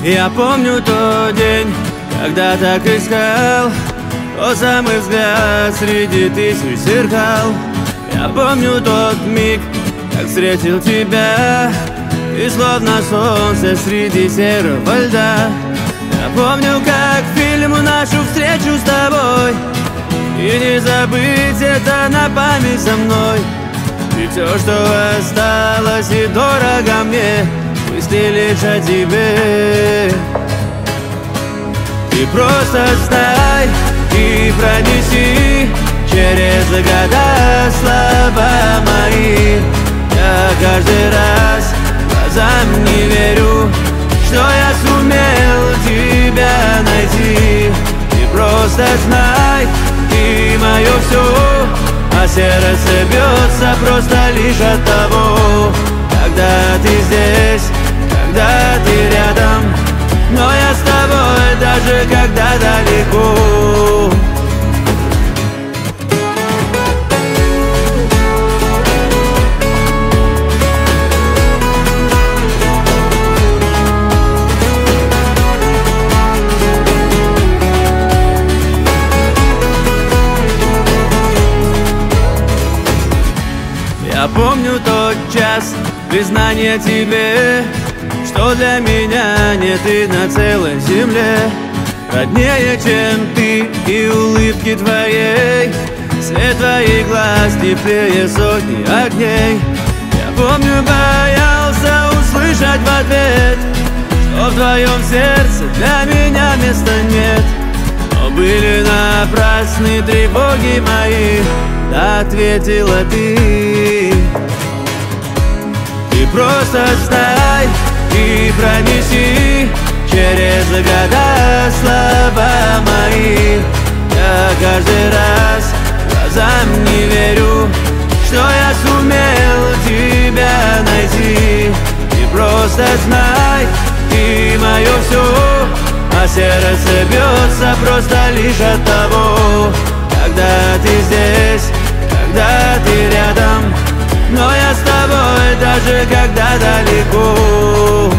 Я помню тот день, когда так искал тот самый взгляд среди тысяч зеркал. Я помню тот миг, как встретил тебя, и словно солнце среди серого льда. Я помню, как фильм нашу встречу с тобой, и не забыть это на память со мной. И все, что осталось и дорого мне, мысли лишь о тебе. Ты просто знай и пронеси через года слова мои. Я каждый раз глазам не верю, что я сумел тебя найти. Ты просто знай, ты мое все, а сердце бьется просто лишь от того, когда ты здесь, когда ты рядом. Но я с тобой даже когда далеко. Я помню тот час признания тебе, что для меня нет и на целой земле. Роднее, чем ты и улыбки твоей, свет твоих глаз теплее сотни огней. Я помню, боялся услышать в ответ, что в твоем сердце для меня места нет. Но были напрасны тревоги мои, да ответила ты. Ты просто знай и пронеси через года слова мои. Я каждый раз глазам не верю, что я сумел тебя найти. Ты просто знай, ты мое все, а сердце бьется просто лишь от того, когда ты здесь, когда ты рядом. Но я с тобой даже когда далеко.